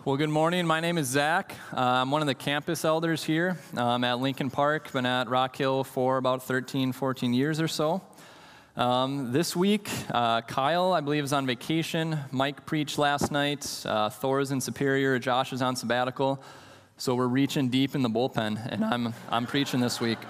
Well, good morning. My name is Zach. I'm one of the campus elders here at Lincoln Park. Been at Rock Hill for about 13, 14 years or so. This week, Kyle, I believe, is on vacation. Mike preached last night. Thor's in Superior. Josh is on sabbatical. So we're reaching deep in the bullpen, and I'm preaching this week.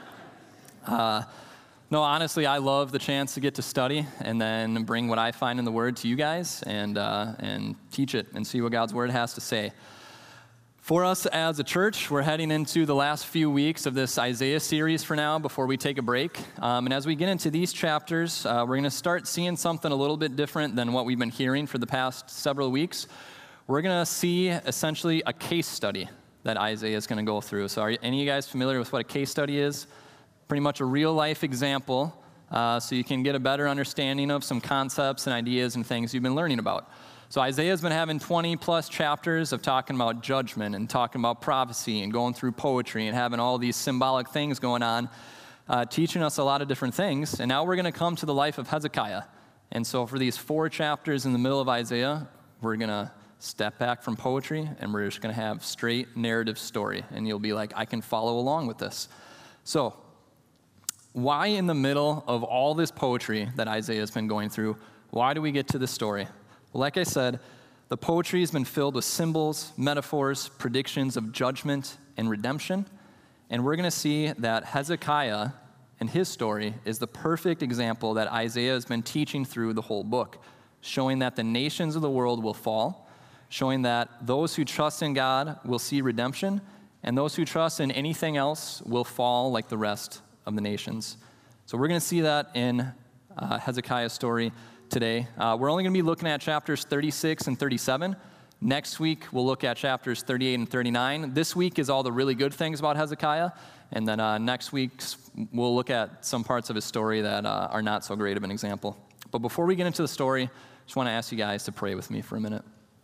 No, honestly, I love the chance to get to study and then bring what I find in the Word to you guys and teach it and see what God's Word has to say. For us as a church, we're heading into the last few weeks of this Isaiah series for now before we take a break. And as we get into these chapters, we're going to start seeing something a little bit different than what we've been hearing for the past several weeks. We're going to see essentially a case study that Isaiah is going to go through. So are any of you guys familiar with what a case study is? Pretty much a real-life example, so you can get a better understanding of some concepts and ideas and things you've been learning about. So Isaiah's been having 20-plus chapters of talking about judgment and talking about prophecy and going through poetry and having all these symbolic things going on, teaching us a lot of different things. And now we're going to come to the life of Hezekiah. And so for these 4 chapters in the middle of Isaiah, we're going to step back from poetry, and we're just going to have straight narrative story. And you'll be like, I can follow along with this. So why in the middle of all this poetry that Isaiah has been going through, why do we get to this story? Well, like I said, the poetry has been filled with symbols, metaphors, predictions of judgment and redemption. And we're going to see that Hezekiah and his story is the perfect example that Isaiah has been teaching through the whole book, showing that the nations of the world will fall, showing that those who trust in God will see redemption, and those who trust in anything else will fall like the rest of the nations. So we're going to see that in Hezekiah's story today. We're only going to be looking at chapters 36 and 37. Next week, we'll look at chapters 38 and 39. This week is all the really good things about Hezekiah, and then next week, we'll look at some parts of his story that are not so great of an example. But before we get into the story, I just want to ask you guys to pray with me for a minute.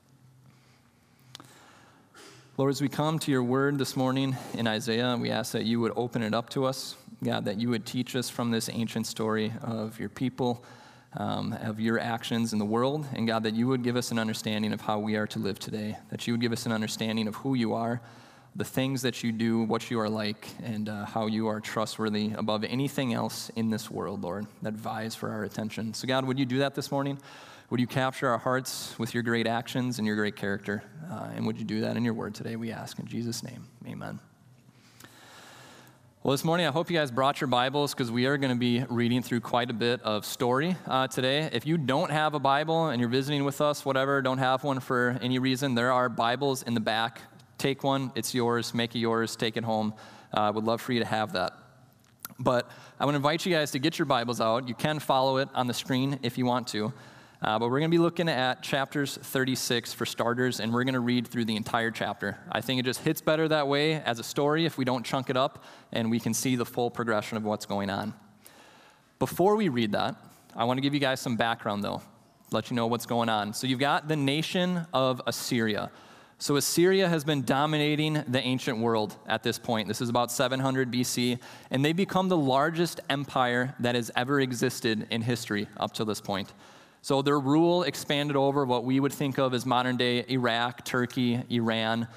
Lord, as we come to your word this morning in Isaiah, we ask that you would open it up to us. God, that you would teach us from this ancient story of your people, of your actions in the world, and God, that you would give us an understanding of how we are to live today, that you would give us an understanding of who you are, the things that you do, what you are like, and how you are trustworthy above anything else in this world, Lord, that vies for our attention. So God, would you do that this morning? Would you capture our hearts with your great actions and your great character? And would you do that in your word today, we ask in Jesus' name, amen. Well, this morning, I hope you guys brought your Bibles because we are going to be reading through quite a bit of story today. If you don't have a Bible and you're visiting with us, whatever, don't have one for any reason, there are Bibles in the back. Take one. It's yours. Make it yours. Take it home. Would love for you to have that. But I want to invite you guys to get your Bibles out. You can follow it on the screen if you want to. But we're going to be looking at chapters 36 for starters, and we're going to read through the entire chapter. I think it just hits better that way as a story if we don't chunk it up, and we can see the full progression of what's going on. Before we read that, I want to give you guys some background, though, let you know what's going on. So you've got the nation of Assyria. So Assyria has been dominating the ancient world at this point. This is about 700 BC, and they become the largest empire that has ever existed in history up to this point. So their rule expanded over what we would think of as modern-day Iraq, Turkey, Iran,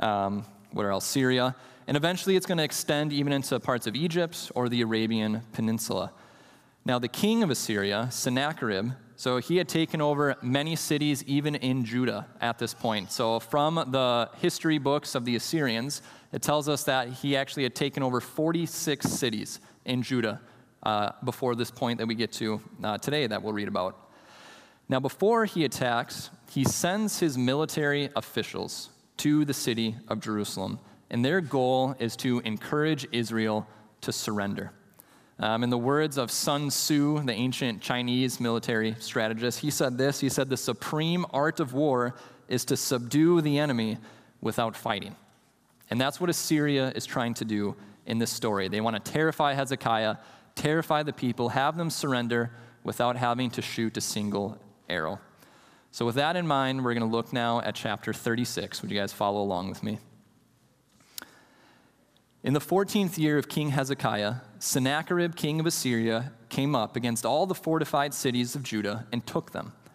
Syria. And eventually it's going to extend even into parts of Egypt or the Arabian Peninsula. Now the king of Assyria, Sennacherib, so he had taken over many cities even in Judah at this point. So from the history books of the Assyrians, it tells us that he actually had taken over 46 cities in Judah before this point that we get to today that we'll read about. Now, before he attacks, he sends his military officials to the city of Jerusalem, and their goal is to encourage Israel to surrender. In the words of Sun Tzu, the ancient Chinese military strategist, he said this, he said, "The supreme art of war is to subdue the enemy without fighting." And that's what Assyria is trying to do in this story. They want to terrify Hezekiah, terrify the people, have them surrender without having to shoot a single arrow. So with that in mind, we're going to look now at chapter 36. Would you guys follow along with me? In the 14th year of King Hezekiah, Sennacherib, king of Assyria, came up against all the fortified cities of Judah and took them.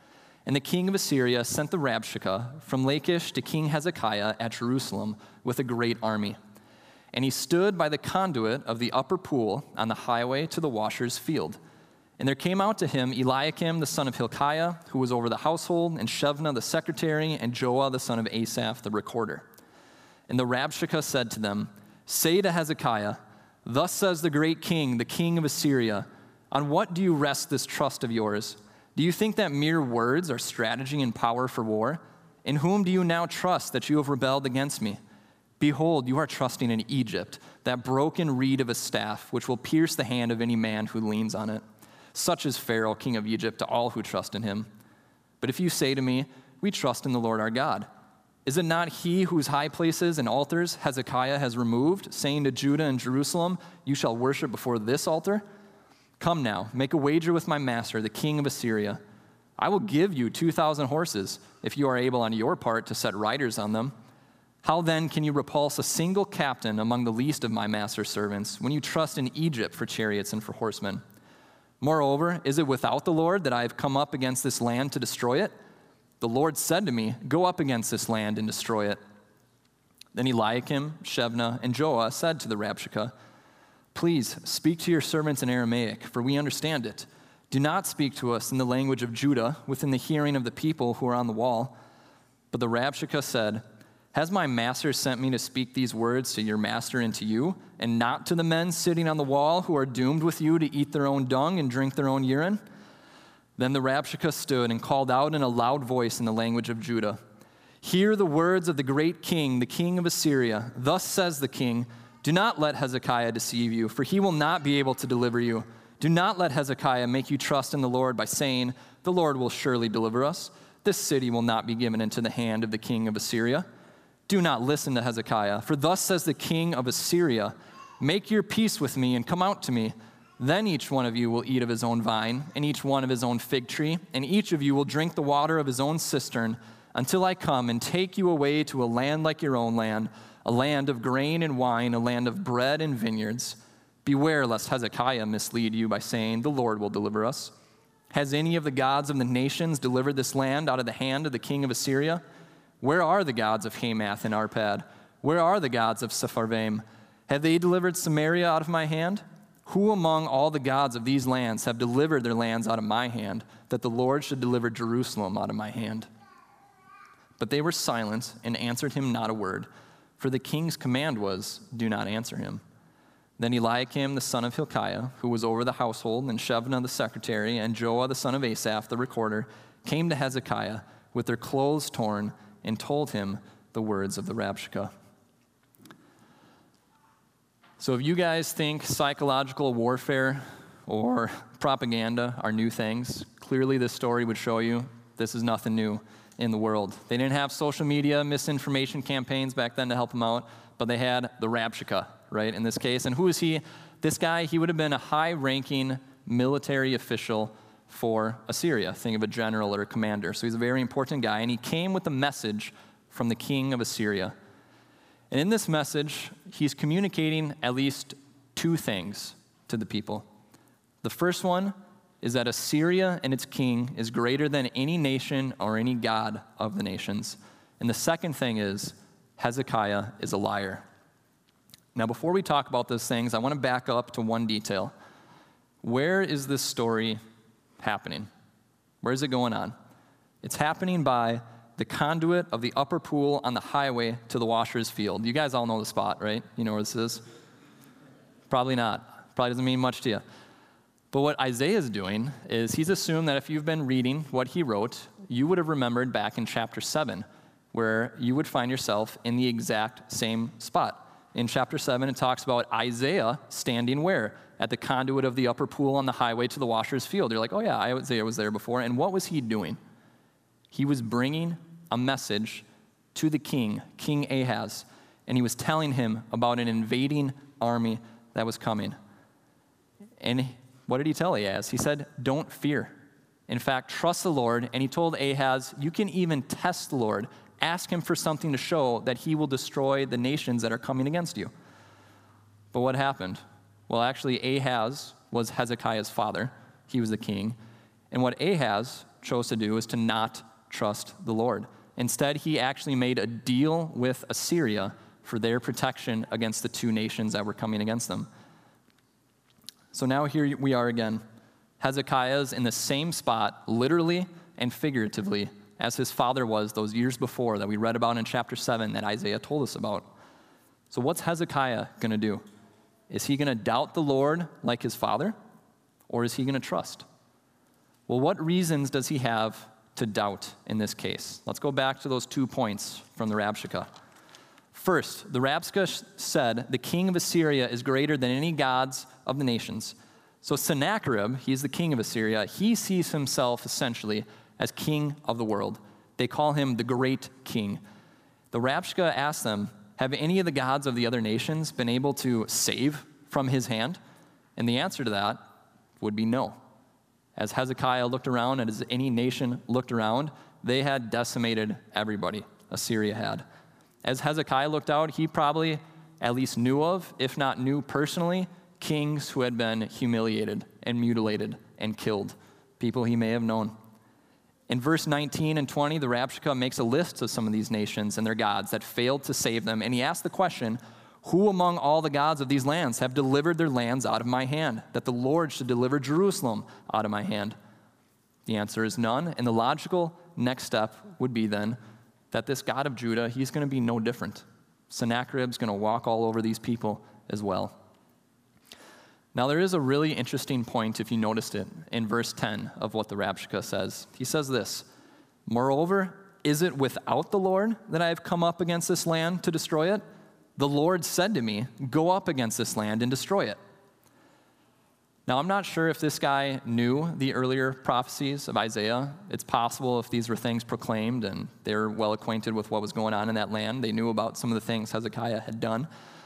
And the king of Assyria sent the Rabshakeh from Lachish to King Hezekiah at Jerusalem with a great army. And he stood by the conduit of the upper pool on the highway to the washer's field. And there came out to him Eliakim the son of Hilkiah, who was over the household, and Shebna the secretary, and Joah the son of Asaph the recorder. And the Rabshakeh said to them, "Say to Hezekiah, thus says the great king, the king of Assyria, on what do you rest this trust of yours? Do you think that mere words are strategy and power for war? In whom do you now trust that you have rebelled against me? Behold, you are trusting in Egypt, that broken reed of a staff, which will pierce the hand of any man who leans on it. Such is Pharaoh, king of Egypt, to all who trust in him. But if you say to me, we trust in the Lord our God, is it not he whose high places and altars Hezekiah has removed, saying to Judah and Jerusalem, you shall worship before this altar? Come now, make a wager with my master, the king of Assyria. I will give you 2,000 horses, if you are able on your part to set riders on them. How then can you repulse a single captain among the least of my master's servants, when you trust in Egypt for chariots and for horsemen? Moreover, is it without the Lord that I have come up against this land to destroy it? The Lord said to me, go up against this land and destroy it." Then Eliakim, Shebna, and Joah said to the Rabshakeh, "Please speak to your servants in Aramaic, for we understand it. Do not speak to us in the language of Judah, within the hearing of the people who are on the wall." But the Rabshakeh said, "Has my master sent me to speak these words to your master and to you, and not to the men sitting on the wall who are doomed with you to eat their own dung and drink their own urine?" Then the Rabshakeh stood and called out in a loud voice in the language of Judah, "Hear the words of the great king, the king of Assyria. Thus says the king, do not let Hezekiah deceive you, for he will not be able to deliver you. Do not let Hezekiah make you trust in the Lord by saying, the Lord will surely deliver us. This city will not be given into the hand of the king of Assyria. Do not listen to Hezekiah, for thus says the king of Assyria, make your peace with me and come out to me. Then each one of you will eat of his own vine, and each one of his own fig tree, and each of you will drink the water of his own cistern, until I come and take you away to a land like your own land, a land of grain and wine, a land of bread and vineyards. Beware lest Hezekiah mislead you by saying, the Lord will deliver us. Has any of the gods of the nations delivered this land out of the hand of the king of Assyria? Where are the gods of Hamath and Arpad? Where are the gods of Sepharvaim? Have they delivered Samaria out of my hand? Who among all the gods of these lands have delivered their lands out of my hand, that the Lord should deliver Jerusalem out of my hand?" But they were silent and answered him not a word, for the king's command was, do not answer him. Then Eliakim the son of Hilkiah, who was over the household, and Shebna the secretary, and Joah the son of Asaph the recorder, came to Hezekiah with their clothes torn and told him the words of the Rabshakeh. So if you guys think psychological warfare or propaganda are new things, clearly this story would show you this is nothing new in the world. They didn't have social media, misinformation campaigns back then to help them out, but they had the Rabshakeh, right, in this case. And who is he? This guy, he would have been a high-ranking military official for Assyria. Think of a general or a commander. So he's a very important guy, and he came with a message from the king of Assyria. And in this message, he's communicating at least two things to the people. The first one is that Assyria and its king is greater than any nation or any god of the nations. And the second thing is Hezekiah is a liar. Now, before we talk about those things, I want to back up to one detail. Where is this story happening? Where is it going on? It's happening by the conduit of the upper pool on the highway to the washer's field. You guys all know the spot, right? You know where this is? Probably not. Probably doesn't mean much to you. But what Isaiah is doing is he's assumed that if you've been reading what he wrote, you would have remembered back in chapter 7, where you would find yourself in the exact same spot. In chapter 7, it talks about Isaiah standing where? At the conduit of the upper pool on the highway to the washer's field. You're like, oh yeah, Isaiah was there before. And what was he doing? He was bringing a message to the king, King Ahaz, and he was telling him about an invading army that was coming. And what did he tell Ahaz? He said, don't fear. In fact, trust the Lord. And he told Ahaz, you can even test the Lord. Ask him for something to show that he will destroy the nations that are coming against you. But what happened? Well, actually, Ahaz was Hezekiah's father. He was the king. And what Ahaz chose to do is to not trust the Lord. Instead, he actually made a deal with Assyria for their protection against the two nations that were coming against them. So now here we are again. Hezekiah is in the same spot, literally and figuratively, as his father was those years before that we read about in chapter 7 that Isaiah told us about. So what's Hezekiah going to do? Is he going to doubt the Lord like his father, or is he going to trust? Well, what reasons does he have to doubt in this case? Let's go back to those 2 points from the Rabshakeh. First, the Rabshakeh said, the king of Assyria is greater than any gods of the nations. So Sennacherib, he's the king of Assyria, he sees himself essentially as king of the world. They call him the great king. The Rabshakeh asked them, have any of the gods of the other nations been able to save from his hand? And the answer to that would be no. As Hezekiah looked around, and as any nation looked around, they had decimated everybody, Assyria had. As Hezekiah looked out, he probably at least knew of, if not knew personally, kings who had been humiliated and mutilated and killed, people he may have known. In verse 19 and 20, the Rabshakeh makes a list of some of these nations and their gods that failed to save them, and he asks the question, who among all the gods of these lands have delivered their lands out of my hand, that the Lord should deliver Jerusalem out of my hand? The answer is none, and the logical next step would be then that this God of Judah, he's going to be no different. Sennacherib's going to walk all over these people as well. Now, there is a really interesting point, if you noticed it, in verse 10 of what the Rabshakeh says. He says this, moreover, is it without the Lord that I have come up against this land to destroy it? The Lord said to me, go up against this land and destroy it. Now, I'm not sure if this guy knew the earlier prophecies of Isaiah. It's possible if these were things proclaimed and they're well acquainted with what was going on in that land. They knew about some of the things Hezekiah had done.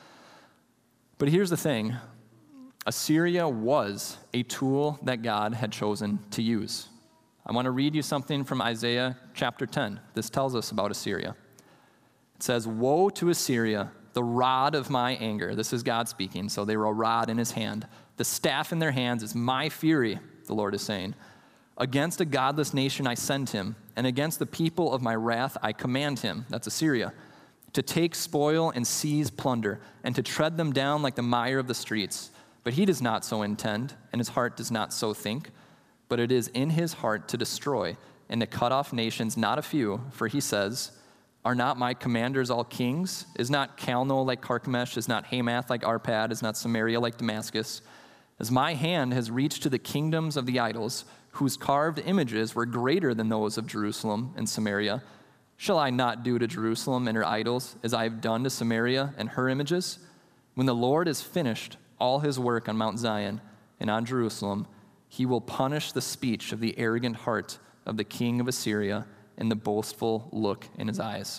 But here's the thing. Assyria was a tool that God had chosen to use. I want to read you something from Isaiah chapter 10. This tells us about Assyria. It says, woe to Assyria, the rod of my anger. This is God speaking, so they were a rod in his hand. The staff in their hands is my fury, the Lord is saying. Against a godless nation I send him, and against the people of my wrath I command him, that's Assyria, to take spoil and seize plunder, and to tread them down like the mire of the streets. But he does not so intend, and his heart does not so think, but it is in his heart to destroy and to cut off nations, not a few, for he says, are not my commanders all kings? Is not Calno like Carchemish? Is not Hamath like Arpad? Is not Samaria like Damascus? As my hand has reached to the kingdoms of the idols, whose carved images were greater than those of Jerusalem and Samaria, shall I not do to Jerusalem and her idols as I have done to Samaria and her images? When the Lord has finished all his work on Mount Zion and on Jerusalem, he will punish the speech of the arrogant heart of the king of Assyria and the boastful look in his eyes.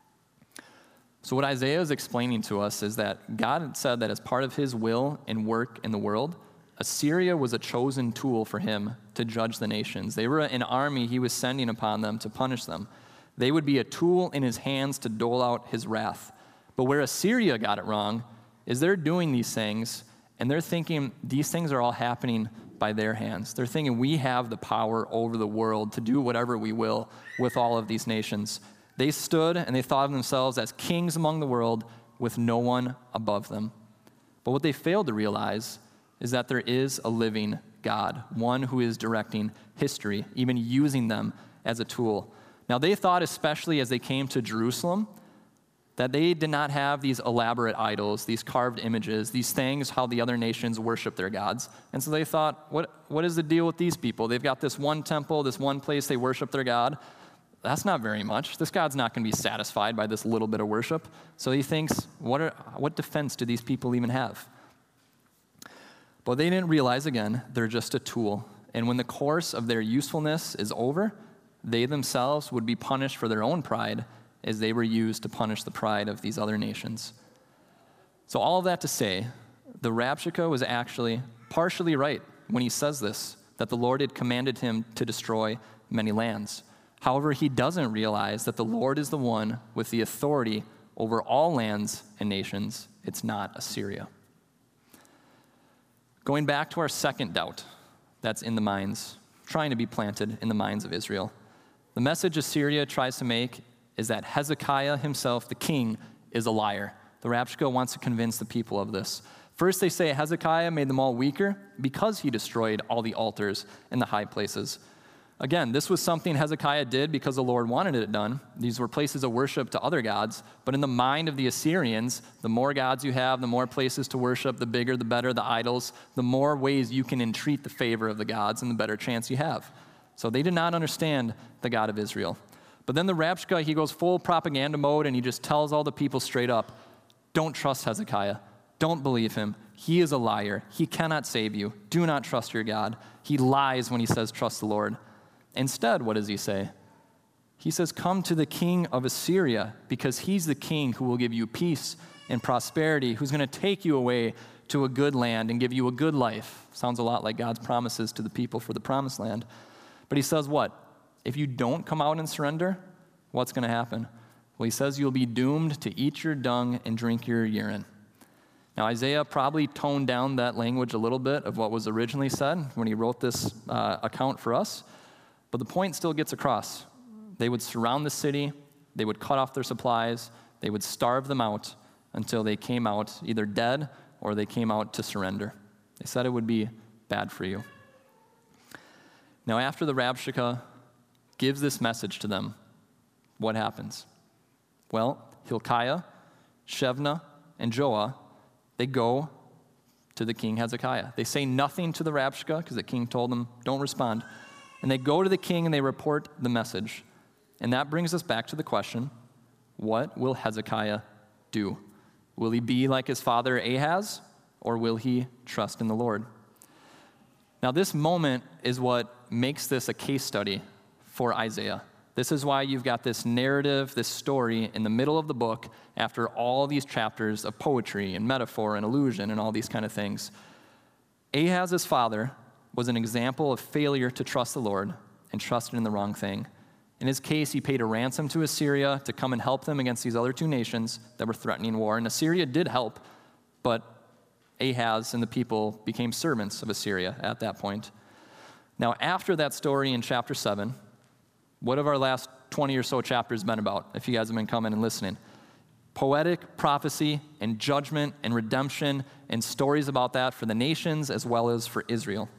So what Isaiah is explaining to us is that God had said that as part of his will and work in the world, Assyria was a chosen tool for him to judge the nations. They were an army he was sending upon them to punish them. They would be a tool in his hands to dole out his wrath. But where Assyria got it wrong is they're doing these things, and they're thinking these things are all happening by their hands. They're thinking we have the power over the world to do whatever we will with all of these nations. They stood and they thought of themselves as kings among the world with no one above them. But what they failed to realize is that there is a living God, one who is directing history, even using them as a tool. Now they thought, especially as they came to Jerusalem, that they did not have these elaborate idols, these carved images, these things, how the other nations worship their gods. And so they thought, what is the deal with these people? They've got this one temple, this one place they worship their God. That's not very much. This God's not going to be satisfied by this little bit of worship. So he thinks, what defense do these people even have? But they didn't realize, again, they're just a tool. And when the course of their usefulness is over, they themselves would be punished for their own pride as they were used to punish the pride of these other nations. So all of that to say, the Rabshakeh was actually partially right when he says this, that the Lord had commanded him to destroy many lands. However, he doesn't realize that the Lord is the one with the authority over all lands and nations. It's not Assyria. Going back to our second doubt that's in the minds, trying to be planted in the minds of Israel. The message Assyria tries to make is that Hezekiah himself, the king, is a liar. The Rabshakeh wants to convince the people of this. First, they say Hezekiah made them all weaker because he destroyed all the altars in the high places. Again, this was something Hezekiah did because the Lord wanted it done. These were places of worship to other gods, but in the mind of the Assyrians, the more gods you have, the more places to worship, the bigger, the better the idols, the more ways you can entreat the favor of the gods and the better chance you have. So they did not understand the God of Israel. But then the Rabshakeh, he goes full propaganda mode and he just tells all the people straight up, don't trust Hezekiah. Don't believe him. He is a liar. He cannot save you. Do not trust your God. He lies when he says trust the Lord. Instead, what does he say? He says, come to the king of Assyria because he's the king who will give you peace and prosperity, who's going to take you away to a good land and give you a good life. Sounds a lot like God's promises to the people for the promised land. But he says what? If you don't come out and surrender, what's going to happen? Well, he says you'll be doomed to eat your dung and drink your urine. Now, Isaiah probably toned down that language a little bit of what was originally said when he wrote this account for us, but the point still gets across. They would surround the city, they would cut off their supplies, they would starve them out until they came out either dead or they came out to surrender. They said it would be bad for you. Now, after the Rabshakeh gives this message to them, what happens? Well, Hilkiah, Shebna, and Joah, they go to the king Hezekiah. They say nothing to the Rabshakeh because the king told them, don't respond. And they go to the king and they report the message. And that brings us back to the question, what will Hezekiah do? Will he be like his father Ahaz, or will he trust in the Lord? Now, this moment is what makes this a case study for Isaiah. This is why you've got this narrative, this story in the middle of the book after all these chapters of poetry and metaphor and allusion and all these kind of things. Ahaz's father was an example of failure to trust the Lord and trusted in the wrong thing. In his case, he paid a ransom to Assyria to come and help them against these other two nations that were threatening war. And Assyria did help, but Ahaz and the people became servants of Assyria at that point. Now, after that story in chapter 7, what have our last 20 or so chapters been about, if you guys have been coming and listening? Poetic prophecy and judgment and redemption and stories about that for the nations as well as for Israel.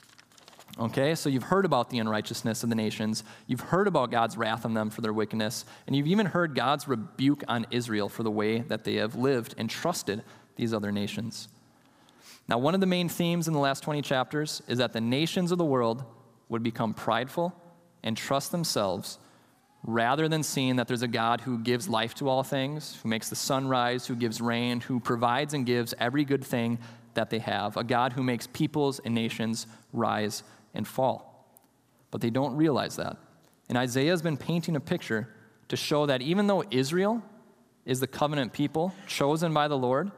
Okay, so you've heard about the unrighteousness of the nations. You've heard about God's wrath on them for their wickedness. And you've even heard God's rebuke on Israel for the way that they have lived and trusted these other nations. Now, one of the main themes in the last 20 chapters is that the nations of the world would become prideful and trust themselves rather than seeing that there's a God who gives life to all things, who makes the sun rise, who gives rain, who provides and gives every good thing that they have, a God who makes peoples and nations rise and fall. But they don't realize that. And Isaiah has been painting a picture to show that even though Israel is the covenant people chosen by the Lord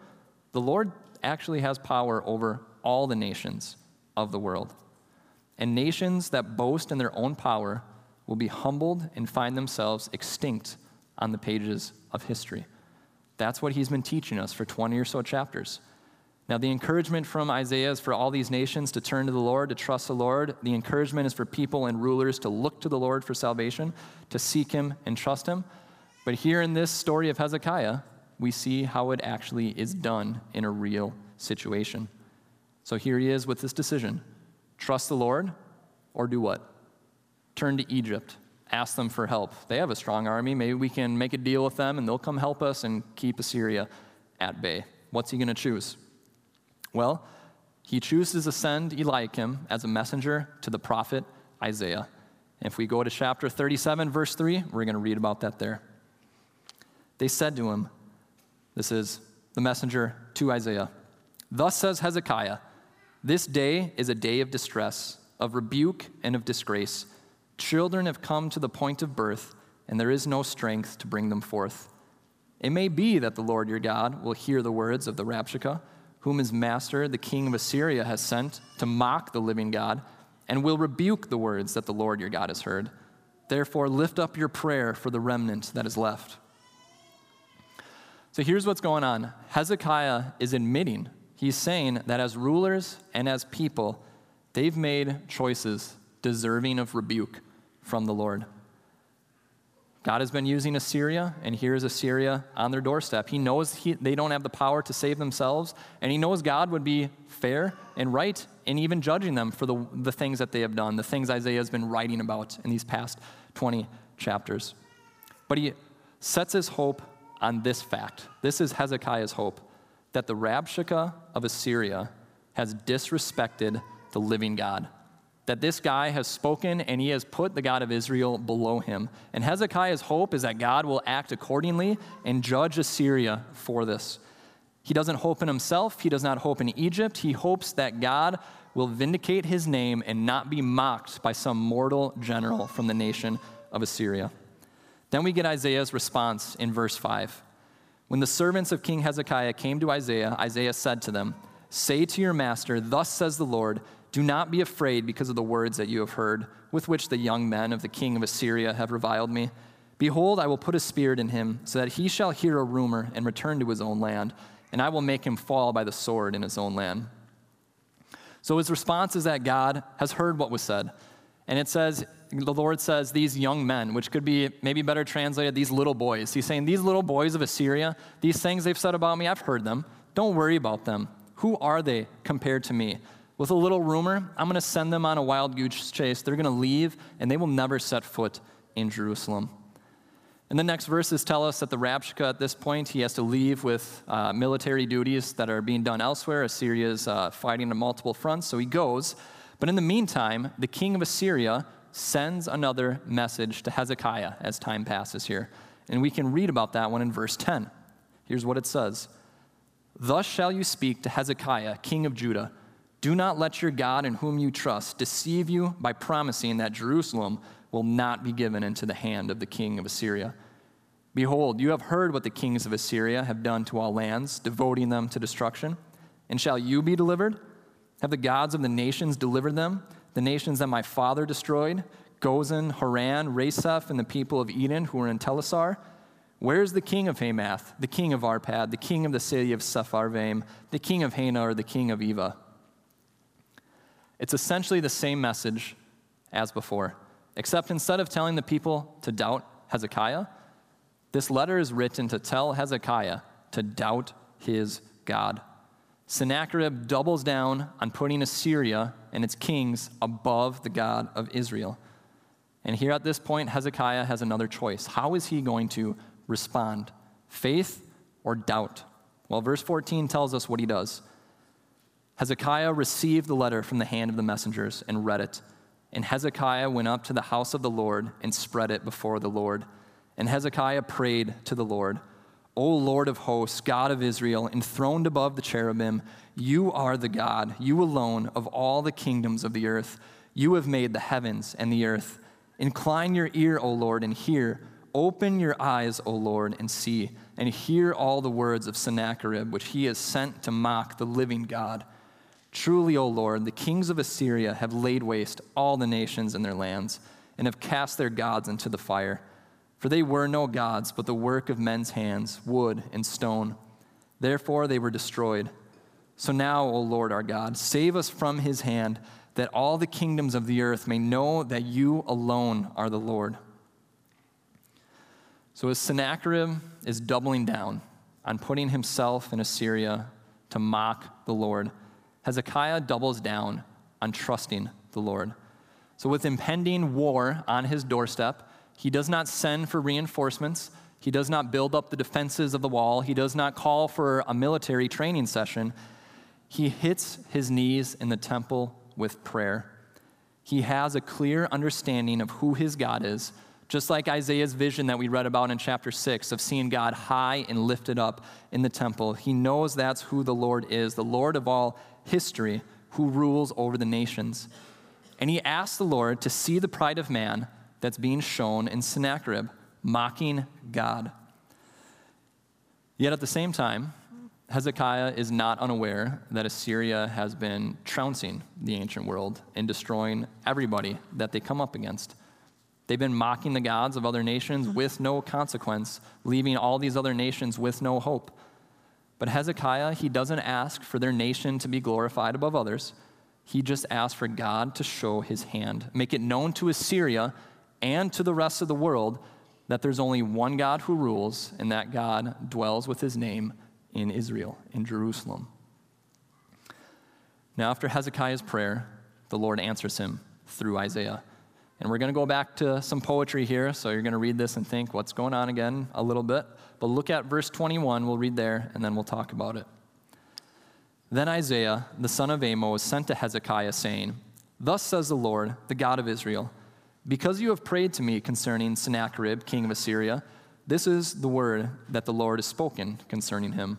actually has power over all the nations of the world. And nations that boast in their own power will be humbled and find themselves extinct on the pages of history. That's what he's been teaching us for 20 or so chapters. Now, the encouragement from Isaiah is for all these nations to turn to the Lord, to trust the Lord. The encouragement is for people and rulers to look to the Lord for salvation, to seek him and trust him. But here in this story of Hezekiah, we see how it actually is done in a real situation. So here he is with this decision. Trust the Lord, or do what? Turn to Egypt. Ask them for help. They have a strong army. Maybe we can make a deal with them, and they'll come help us and keep Assyria at bay. What's he going to choose? Well, he chooses to send Eliakim as a messenger to the prophet Isaiah. And if we go to chapter 37, verse 3, we're going to read about that there. They said to him, this is the messenger to Isaiah, "Thus says Hezekiah, this day is a day of distress, of rebuke and of disgrace. Children have come to the point of birth, and there is no strength to bring them forth. It may be that the Lord your God will hear the words of the Rabshakeh, whom his master, the king of Assyria, has sent to mock the living God, and will rebuke the words that the Lord your God has heard. Therefore, lift up your prayer for the remnant that is left." So here's what's going on. Hezekiah is admitting, he's saying that as rulers and as people, they've made choices deserving of rebuke from the Lord. God has been using Assyria, and here's Assyria on their doorstep. He knows they don't have the power to save themselves, and he knows God would be fair and right in even judging them for the things that they have done, the things Isaiah has been writing about in these past 20 chapters. But he sets his hope on this fact. This is Hezekiah's hope, that the Rabshakeh of Assyria has disrespected the living God. That this guy has spoken and he has put the God of Israel below him. And Hezekiah's hope is that God will act accordingly and judge Assyria for this. He doesn't hope in himself. He does not hope in Egypt. He hopes that God will vindicate his name and not be mocked by some mortal general from the nation of Assyria. Then we get Isaiah's response in verse 5. When the servants of King Hezekiah came to Isaiah, Isaiah said to them, "Say to your master, thus says the Lord, do not be afraid because of the words that you have heard, with which the young men of the king of Assyria have reviled me. Behold, I will put a spirit in him, so that he shall hear a rumor and return to his own land, and I will make him fall by the sword in his own land." So his response is that God has heard what was said. And it says, the Lord says, these young men, which could be maybe better translated, these little boys. He's saying, these little boys of Assyria, these things they've said about me, I've heard them. Don't worry about them. Who are they compared to me? With a little rumor, I'm going to send them on a wild goose chase. They're going to leave, and they will never set foot in Jerusalem. And the next verses tell us that the Rabshakeh at this point, he has to leave with military duties that are being done elsewhere. Assyria is fighting on multiple fronts, so he goes. But in the meantime, the king of Assyria sends another message to Hezekiah as time passes here. And we can read about that one in verse 10. Here's what it says. "Thus shall you speak to Hezekiah, king of Judah. Do not let your God in whom you trust deceive you by promising that Jerusalem will not be given into the hand of the king of Assyria. Behold, you have heard what the kings of Assyria have done to all lands, devoting them to destruction. And shall you be delivered? Have the gods of the nations delivered them, the nations that my father destroyed, Gozan, Haran, Reseph, and the people of Eden who were in Telassar? Where is the king of Hamath, the king of Arpad, the king of the city of Sepharvaim, the king of Hena, or the king of Eva?" It's essentially the same message as before, except instead of telling the people to doubt Hezekiah, this letter is written to tell Hezekiah to doubt his God. Sennacherib doubles down on putting Assyria and its kings above the God of Israel. And here at this point, Hezekiah has another choice. How is he going to respond? Faith or doubt? Well, verse 14 tells us what he does. Hezekiah received the letter from the hand of the messengers and read it. And Hezekiah went up to the house of the Lord and spread it before the Lord. And Hezekiah prayed to the Lord, "O Lord of hosts, God of Israel, enthroned above the cherubim, you are the God, you alone, of all the kingdoms of the earth. You have made the heavens and the earth. Incline your ear, O Lord, and hear. Open your eyes, O Lord, and see, and hear all the words of Sennacherib, which he has sent to mock the living God. Truly, O Lord, the kings of Assyria have laid waste all the nations and their lands, and have cast their gods into the fire. For they were no gods, but the work of men's hands, wood and stone. Therefore they were destroyed. So now, O Lord our God, save us from his hand, that all the kingdoms of the earth may know that you alone are the Lord." So as Sennacherib is doubling down on putting himself in Assyria to mock the Lord, Hezekiah doubles down on trusting the Lord. So with impending war on his doorstep, he does not send for reinforcements. He does not build up the defenses of the wall. He does not call for a military training session. He hits his knees in the temple with prayer. He has a clear understanding of who his God is, just like Isaiah's vision that we read about in chapter 6 of seeing God high and lifted up in the temple. He knows that's who the Lord is, the Lord of all history, who rules over the nations. And he asks the Lord to see the pride of man that's being shown in Sennacherib, mocking God. Yet at the same time, Hezekiah is not unaware that Assyria has been trouncing the ancient world and destroying everybody that they come up against. They've been mocking the gods of other nations with no consequence, leaving all these other nations with no hope. But Hezekiah, he doesn't ask for their nation to be glorified above others. He just asked for God to show his hand, make it known to Assyria and to the rest of the world that there's only one God who rules, and that God dwells with his name in Israel, in Jerusalem. Now, after Hezekiah's prayer, the Lord answers him through Isaiah. And we're going to go back to some poetry here, so you're going to read this and think, what's going on again a little bit. But look at verse 21, we'll read there, and then we'll talk about it. Then Isaiah, the son of Amos, sent to Hezekiah, saying, Thus says the Lord, the God of Israel, because you have prayed to me concerning Sennacherib, king of Assyria, this is the word that the Lord has spoken concerning him.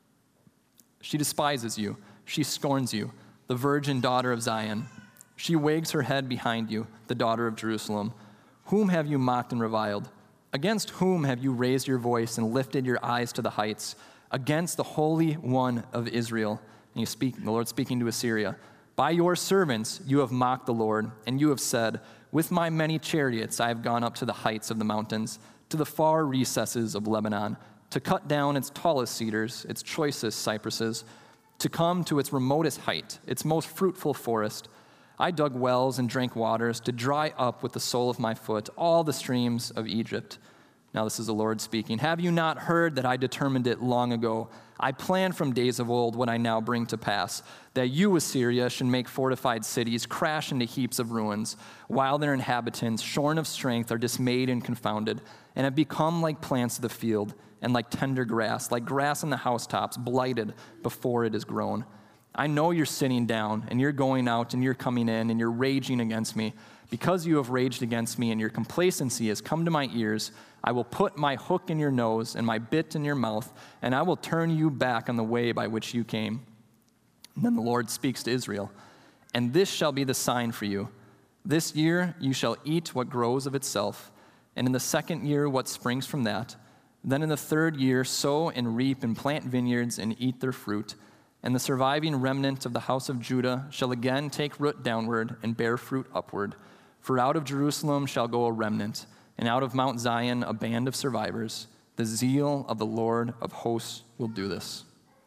She despises you, she scorns you, the virgin daughter of Zion. She wags her head behind you, the daughter of Jerusalem. Whom have you mocked and reviled? Against whom have you raised your voice and lifted your eyes to the heights? Against the Holy One of Israel. And the Lord speaking to Assyria. By your servants you have mocked the Lord, and you have said, With my many chariots I have gone up to the heights of the mountains, to the far recesses of Lebanon, to cut down its tallest cedars, its choicest cypresses, to come to its remotest height, its most fruitful forest. I dug wells and drank waters to dry up with the sole of my foot all the streams of Egypt. Now this is the Lord speaking. Have you not heard that I determined it long ago? I planned from days of old what I now bring to pass, that you, Assyria, should make fortified cities crash into heaps of ruins, while their inhabitants, shorn of strength, are dismayed and confounded, and have become like plants of the field, and like tender grass, like grass on the housetops, blighted before it is grown. I know you're sitting down, and you're going out, and you're coming in, and you're raging against me. Because you have raged against me, and your complacency has come to my ears, I will put my hook in your nose and my bit in your mouth, and I will turn you back on the way by which you came. And then the Lord speaks to Israel. And this shall be the sign for you. This year you shall eat what grows of itself, and in the second year what springs from that. Then in the third year sow and reap and plant vineyards and eat their fruit. And the surviving remnant of the house of Judah shall again take root downward and bear fruit upward. For out of Jerusalem shall go a remnant, and out of Mount Zion a band of survivors. The zeal of the Lord of hosts will do this.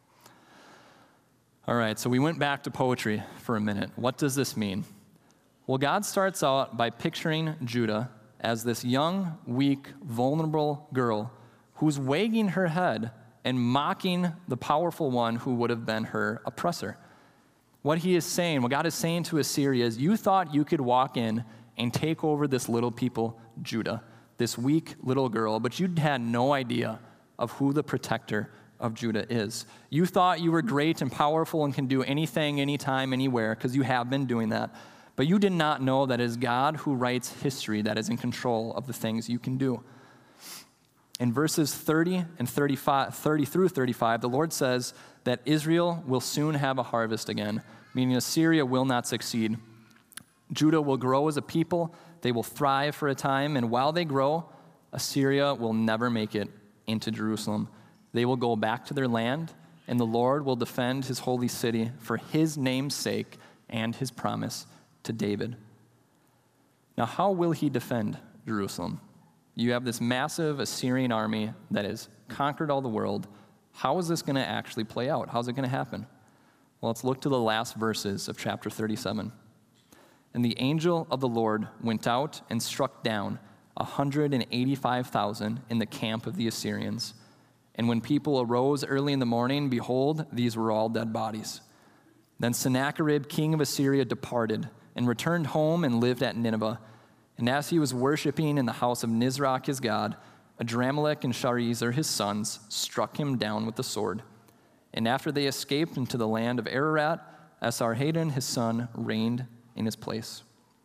All right, so we went back to poetry for a minute. What does this mean? Well, God starts out by picturing Judah as this young, weak, vulnerable girl who's wagging her head and mocking the powerful one who would have been her oppressor. What he is saying, what God is saying to Assyria is, you thought you could walk in and take over this little people, Judah, this weak little girl, but you had no idea of who the protector of Judah is. You thought you were great and powerful and can do anything, anytime, anywhere, because you have been doing that. But you did not know that it is God who writes history that is in control of the things you can do. In verses 30 through 35, the Lord says that Israel will soon have a harvest again, meaning Assyria will not succeed. Judah will grow as a people, they will thrive for a time, and while they grow, Assyria will never make it into Jerusalem. They will go back to their land, and the Lord will defend his holy city for his name's sake and his promise to David. Now, how will he defend Jerusalem? You have this massive Assyrian army that has conquered all the world. How is this going to actually play out? How's it going to happen? Well, let's look to the last verses of chapter 37. And the angel of the Lord went out and struck down 185,000 in the camp of the Assyrians. And when people arose early in the morning, behold, these were all dead bodies. Then Sennacherib, king of Assyria, departed and returned home and lived at Nineveh. And as he was worshiping in the house of Nisroch his god, Adramelech and Sharezer his sons struck him down with the sword. And after they escaped into the land of Ararat, Esarhaddon his son reigned in his place.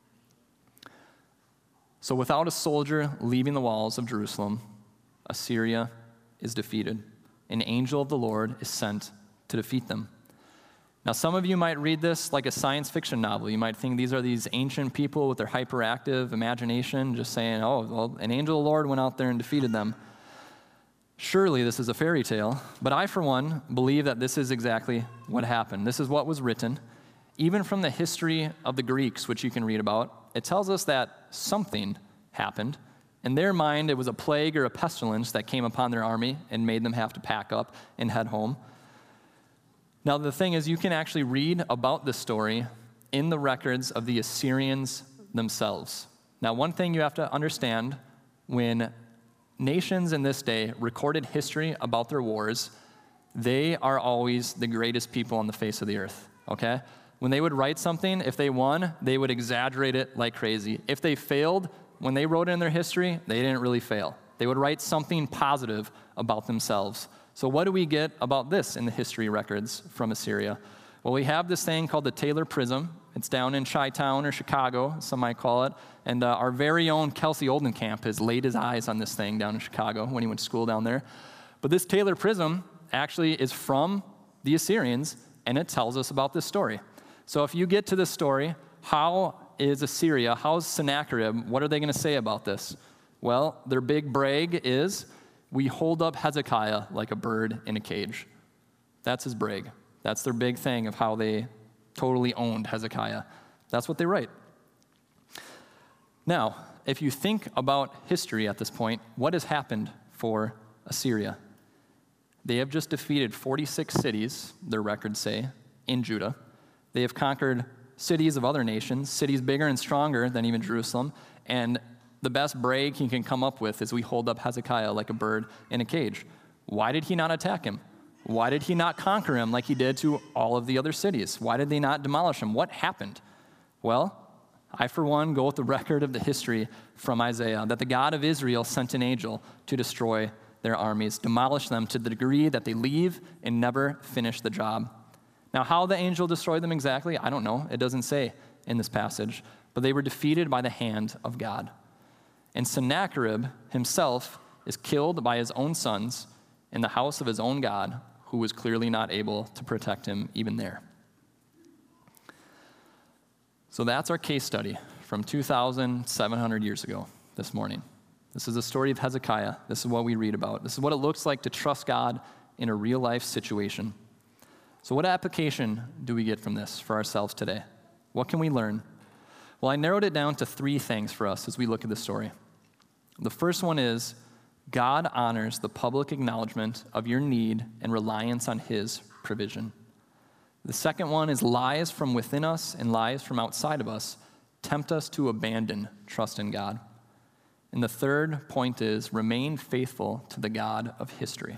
So without a soldier leaving the walls of Jerusalem, Assyria is defeated. An angel of the Lord is sent to defeat them. Now, some of you might read this like a science fiction novel. You might think these are these ancient people with their hyperactive imagination just saying, oh, well, an angel of the Lord went out there and defeated them. Surely this is a fairy tale, but I, for one, believe that this is exactly what happened. This is what was written. Even from the history of the Greeks, which you can read about, it tells us that something happened. In their mind, it was a plague or a pestilence that came upon their army and made them have to pack up and head home. Now, the thing is, you can actually read about this story in the records of the Assyrians themselves. Now, one thing you have to understand, when nations in this day recorded history about their wars, they are always the greatest people on the face of the earth, okay? When they would write something, if they won, they would exaggerate it like crazy. If they failed, when they wrote it in their history, they didn't really fail. They would write something positive about themselves. So what do we get about this in the history records from Assyria? Well, we have this thing called the Taylor Prism. It's down in Chi-Town or Chicago, some might call it. And our very own Kelsey Oldenkamp has laid his eyes on this thing down in Chicago when he went to school down there. But this Taylor Prism actually is from the Assyrians, and it tells us about this story. So if you get to this story, how is Assyria, how's Sennacherib, what are they going to say about this? Well, their big brag is, we hold up Hezekiah like a bird in a cage. That's his brag. That's their big thing of how they totally owned Hezekiah. That's what they write. Now, if you think about history at this point, what has happened for Assyria? They have just defeated 46 cities, their records say, in Judah. They have conquered cities of other nations, cities bigger and stronger than even Jerusalem, and the best brag he can come up with is we hold up Hezekiah like a bird in a cage. Why did he not attack him? Why did he not conquer him like he did to all of the other cities? Why did they not demolish him? What happened? Well, I, for one, go with the record of the history from Isaiah, that the God of Israel sent an angel to destroy their armies, demolish them to the degree that they leave and never finish the job. Now, how the angel destroyed them exactly, I don't know. It doesn't say in this passage. But they were defeated by the hand of God. And Sennacherib himself is killed by his own sons in the house of his own God, who was clearly not able to protect him even there. So that's our case study from 2,700 years ago this morning. This is the story of Hezekiah. This is what we read about. This is what it looks like to trust God in a real-life situation. So what application do we get from this for ourselves today? What can we learn? Well, I narrowed it down to 3 things for us as we look at this story. The first one is God honors the public acknowledgement of your need and reliance on his provision. The second one is lies from within us and lies from outside of us tempt us to abandon trust in God. And the third point is remain faithful to the God of history.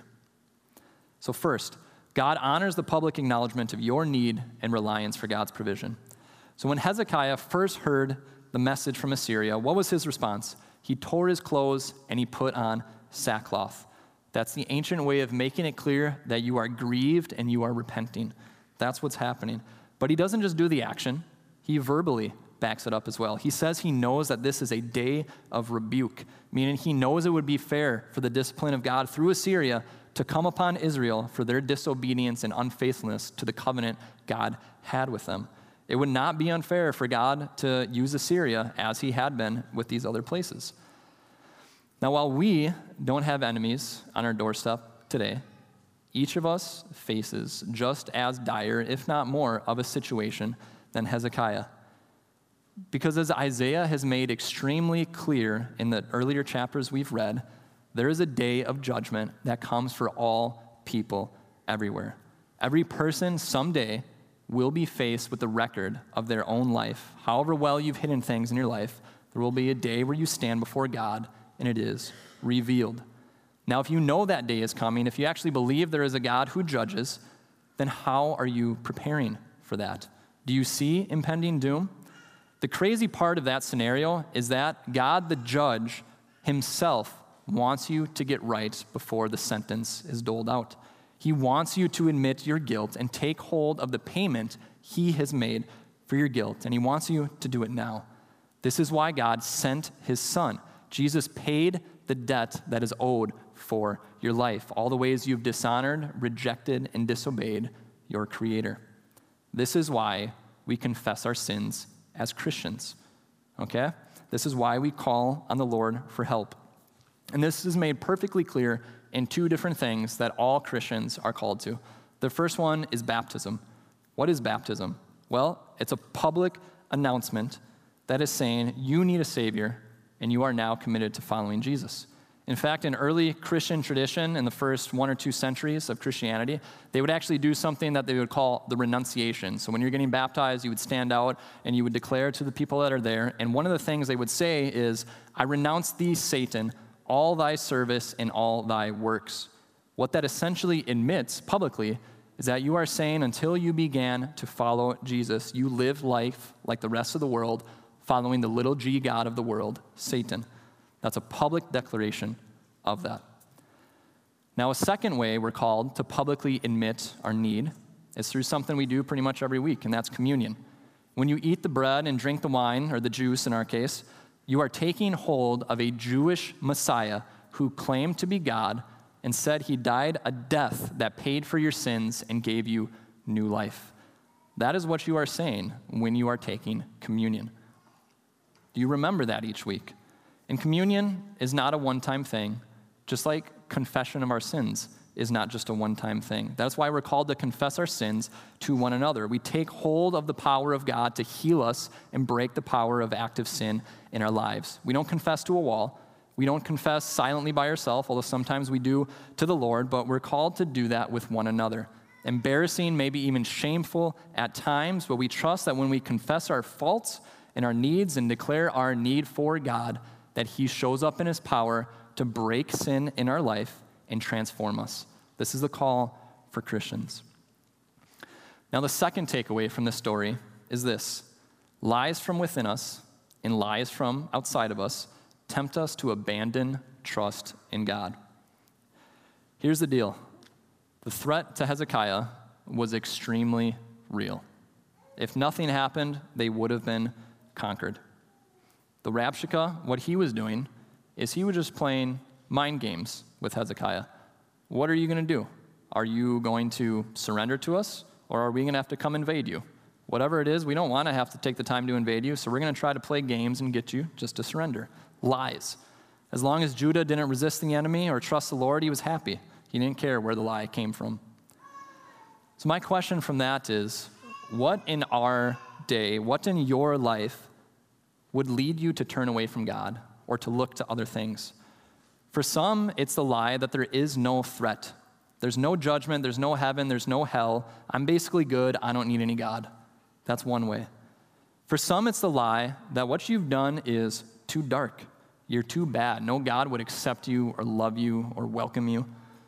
So first, God honors the public acknowledgement of your need and reliance for God's provision. So when Hezekiah first heard the message from Assyria, what was his response? He tore his clothes and he put on sackcloth. That's the ancient way of making it clear that you are grieved and you are repenting. That's what's happening. But he doesn't just do the action, he verbally backs it up as well. He says he knows that this is a day of rebuke, meaning he knows it would be fair for the discipline of God through Assyria to come upon Israel for their disobedience and unfaithfulness to the covenant God had with them. It would not be unfair for God to use Assyria as he had been with these other places. Now, while we don't have enemies on our doorstep today, each of us faces just as dire, if not more, of a situation than Hezekiah. Because as Isaiah has made extremely clear in the earlier chapters we've read, there is a day of judgment that comes for all people everywhere. Every person someday will be faced with the record of their own life. However well you've hidden things in your life, there will be a day where you stand before God and it is revealed. Now, if you know that day is coming, if you actually believe there is a God who judges, then how are you preparing for that? Do you see impending doom? The crazy part of that scenario is that God, the judge, himself wants you to get right before the sentence is doled out. He wants you to admit your guilt and take hold of the payment he has made for your guilt, and he wants you to do it now. This is why God sent his son. Jesus paid the debt that is owed for your life, all the ways you've dishonored, rejected, and disobeyed your Creator. This is why we confess our sins as Christians, okay? This is why we call on the Lord for help. And this is made perfectly clear in 2 different things that all Christians are called to. The first one is baptism. What is baptism? Well, it's a public announcement that is saying you need a Savior and you are now committed to following Jesus. In fact, in early Christian tradition, in the first 1 or 2 centuries of Christianity, they would actually do something that they would call the renunciation. So when you're getting baptized, you would stand out and you would declare to the people that are there. And one of the things they would say is, I renounce thee, Satan, all thy service and all thy works. What that essentially admits publicly is that you are saying until you began to follow Jesus, you lived life like the rest of the world, following the little g god of the world, Satan. That's a public declaration of that. Now, a second way we're called to publicly admit our need is through something we do pretty much every week, and that's communion. When you eat the bread and drink the wine, or the juice in our case, you are taking hold of a Jewish Messiah who claimed to be God and said he died a death that paid for your sins and gave you new life. That is what you are saying when you are taking communion. Do you remember that each week? And communion is not a one-time thing, just like confession of our sins is not just a one-time thing. That's why we're called to confess our sins to one another. We take hold of the power of God to heal us and break the power of active sin in our lives. We don't confess to a wall. We don't confess silently by ourselves, although sometimes we do to the Lord, but we're called to do that with one another. Embarrassing, maybe even shameful at times, but we trust that when we confess our faults and our needs and declare our need for God, that he shows up in his power to break sin in our life and transform us. This is the call for Christians. Now, the second takeaway from this story is this: lies from within us and lies from outside of us tempt us to abandon trust in God. Here's the deal. The threat to Hezekiah was extremely real. If nothing happened, they would have been conquered. The Rabshakeh, what he was doing is he was just playing mind games with Hezekiah. What are you going to do? Are you going to surrender to us, or are we going to have to come invade you? Whatever it is, we don't want to have to take the time to invade you, so we're going to try to play games and get you just to surrender. Lies. As long as Judah didn't resist the enemy or trust the Lord, he was happy. He didn't care where the lie came from. So my question from that is, what in our day, what in your life would lead you to turn away from God or to look to other things? For some, it's the lie that there is no threat. There's no judgment, there's no heaven, there's no hell. I'm basically good, I don't need any God. That's one way. For some, it's the lie that what you've done is too dark. You're too bad. No God would accept you or love you or welcome you.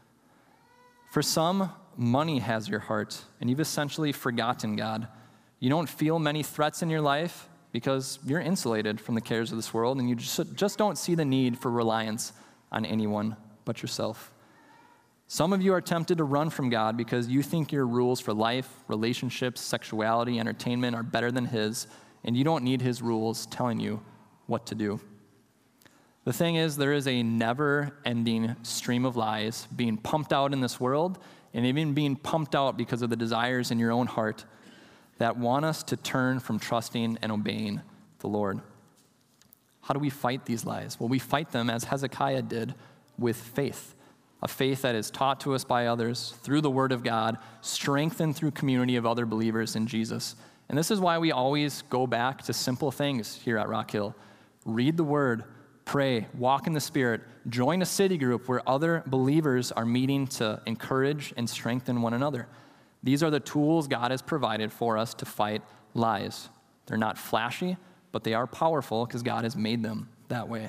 For some, money has your heart, and you've essentially forgotten God. You don't feel many threats in your life because you're insulated from the cares of this world, and you just don't see the need for reliance on anyone but yourself. Some of you are tempted to run from God because you think your rules for life, relationships, sexuality, entertainment are better than his, and you don't need his rules telling you what to do. The thing is, there is a never-ending stream of lies being pumped out in this world, and even being pumped out because of the desires in your own heart that want us to turn from trusting and obeying the Lord. How do we fight these lies? Well, we fight them as Hezekiah did, with faith. A faith that is taught to us by others through the Word of God, strengthened through community of other believers in Jesus. And this is why we always go back to simple things here at Rock Hill. Read the Word, pray, walk in the Spirit, join a city group where other believers are meeting to encourage and strengthen one another. These are the tools God has provided for us to fight lies. They're not flashy, but they are powerful because God has made them that way.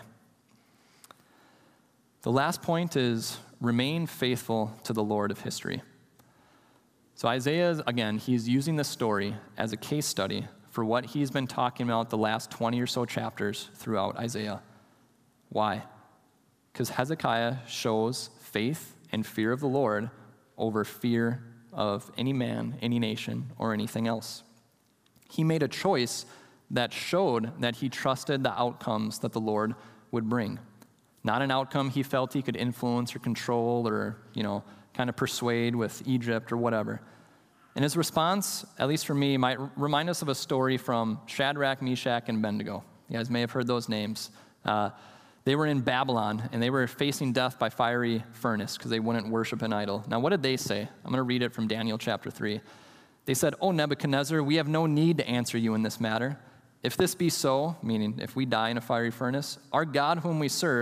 The last point is remain faithful to the Lord of history. So Isaiah, again, he's using this story as a case study for what he's been talking about the last 20 or so chapters throughout Isaiah. Why? Because Hezekiah shows faith and fear of the Lord over fear of any man, any nation, or anything else. He made a choice that showed that he trusted the outcomes that the Lord would bring. Not an outcome he felt he could influence or control or, kind of persuade with Egypt or whatever. And his response, at least for me, might remind us of a story from Shadrach, Meshach, and Abednego. You guys may have heard those names. They were in Babylon, and they were facing death by fiery furnace because they wouldn't worship an idol. Now, what did they say? I'm going to read it from Daniel chapter 3. They said, "O Nebuchadnezzar, we have no need to answer you in this matter. If this be so," meaning if we die in a fiery furnace, "our God whom we serve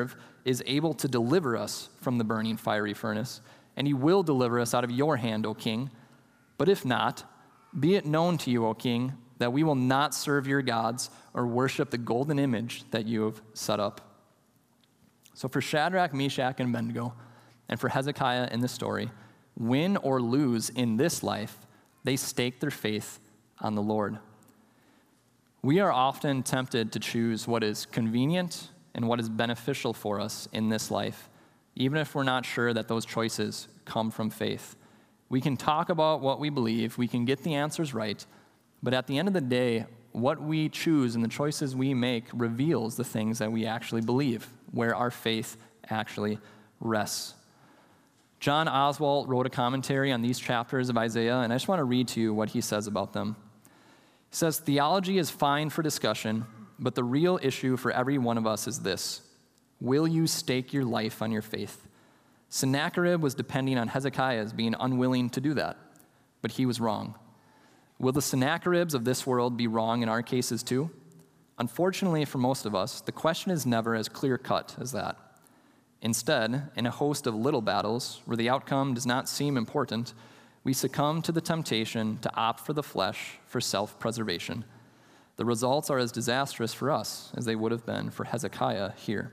is able to deliver us from the burning fiery furnace, and he will deliver us out of your hand, O king. But if not, be it known to you, O king, that we will not serve your gods or worship the golden image that you have set up." So for Shadrach, Meshach, and Abednego, and for Hezekiah in this story, win or lose in this life, they stake their faith on the Lord. We are often tempted to choose what is convenient and what is beneficial for us in this life, even if we're not sure that those choices come from faith. We can talk about what we believe, we can get the answers right, but at the end of the day, what we choose and the choices we make reveals the things that we actually believe, where our faith actually rests. John Oswalt wrote a commentary on these chapters of Isaiah, and I just want to read to you what he says about them. He says, "Theology is fine for discussion, but the real issue for every one of us is this: will you stake your life on your faith? Sennacherib was depending on Hezekiah's being unwilling to do that, but he was wrong. Will the Sennacheribs of this world be wrong in our cases too? Unfortunately for most of us, the question is never as clear-cut as that. Instead, in a host of little battles where the outcome does not seem important, we succumb to the temptation to opt for the flesh for self-preservation. The results are as disastrous for us as they would have been for Hezekiah here."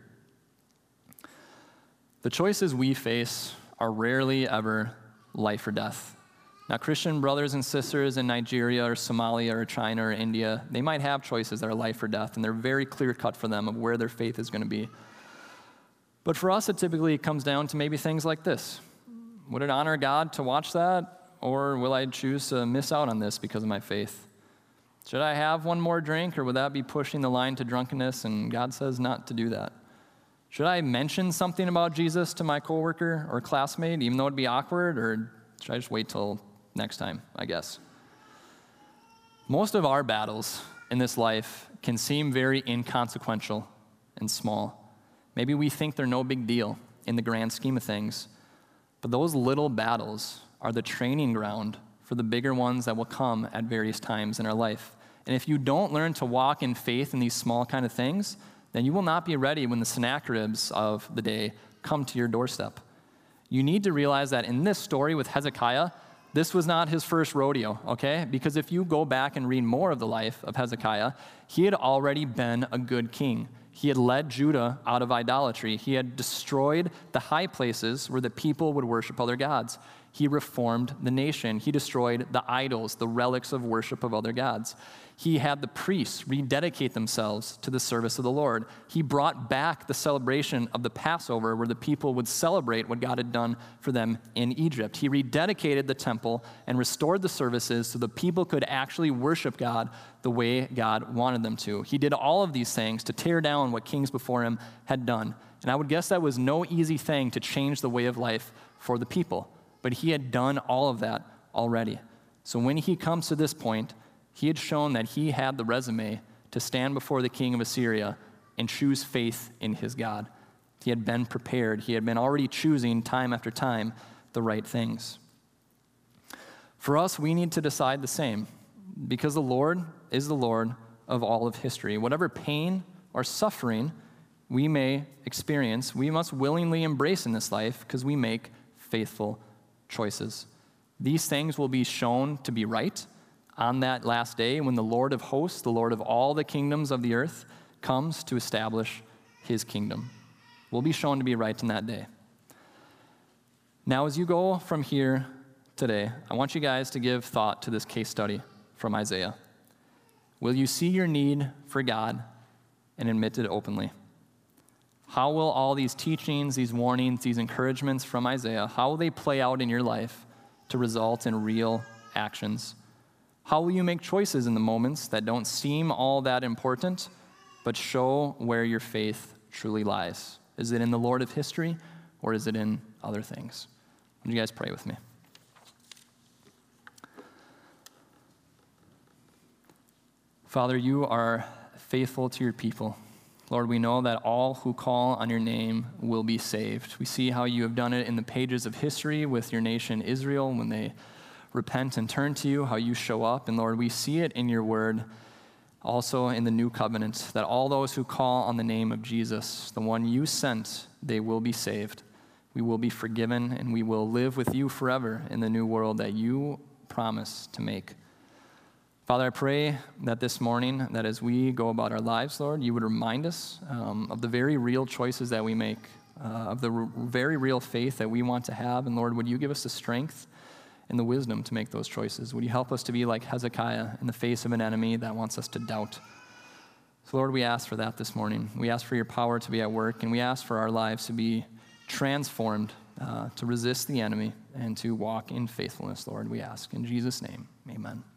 The choices we face are rarely ever life or death. Now, Christian brothers and sisters in Nigeria or Somalia or China or India, they might have choices that are life or death, and they're very clear-cut for them of where their faith is going to be. But for us, it typically comes down to maybe things like this. Would it honor God to watch that, or will I choose to miss out on this because of my faith? Should I have one more drink, or would that be pushing the line to drunkenness, and God says not to do that? Should I mention something about Jesus to my coworker or classmate, even though it'd be awkward, or should I just wait till next time, I guess? Most of our battles in this life can seem very inconsequential and small. Maybe we think they're no big deal in the grand scheme of things, but those little battles are the training ground for the bigger ones that will come at various times in our life. And if you don't learn to walk in faith in these small kind of things, then you will not be ready when the Sennacheribs of the day come to your doorstep. You need to realize that in this story with Hezekiah, this was not his first rodeo, okay? Because if you go back and read more of the life of Hezekiah, he had already been a good king. He had led Judah out of idolatry. He had destroyed the high places where the people would worship other gods. He reformed the nation. He destroyed the idols, the relics of worship of other gods. He had the priests rededicate themselves to the service of the Lord. He brought back the celebration of the Passover where the people would celebrate what God had done for them in Egypt. He rededicated the temple and restored the services so the people could actually worship God the way God wanted them to. He did all of these things to tear down what kings before him had done. And I would guess that was no easy thing to change the way of life for the people. But he had done all of that already. So when he comes to this point, he had shown that he had the resume to stand before the king of Assyria and choose faith in his God. He had been prepared. He had been already choosing time after time the right things. For us, we need to decide the same, because the Lord is the Lord of all of history. Whatever pain or suffering we may experience, we must willingly embrace in this life because we make faithful choices. These things will be shown to be right on that last day when the Lord of hosts, the Lord of all the kingdoms of the earth, comes to establish his kingdom. We'll be shown to be right in that day. Now, as you go from here today, I want you guys to give thought to this case study from Isaiah. Will you see your need for God and admit it openly? How will all these teachings, these warnings, these encouragements from Isaiah, how will they play out in your life to result in real actions? How will you make choices in the moments that don't seem all that important, but show where your faith truly lies? Is it in the Lord of history, or is it in other things? Would you guys pray with me? Father, you are faithful to your people. Lord, we know that all who call on your name will be saved. We see how you have done it in the pages of history with your nation Israel when they repent and turn to you, how you show up. And Lord, we see it in your word Also in the new covenant, that all those who call on the name of Jesus, the one you sent, they will be saved. We will be forgiven, and we will live with you forever in the new world that you promise to make. Father, I pray that this morning, that as we go about our lives, Lord, you would remind us of the very real choices that we make, of the very real faith that we want to have. And Lord, would you give us the strength and the wisdom to make those choices? Would you help us to be like Hezekiah in the face of an enemy that wants us to doubt? So Lord, we ask for that this morning. We ask for your power to be at work, and we ask for our lives to be transformed, to resist the enemy and to walk in faithfulness, Lord, we ask. In Jesus' name, amen.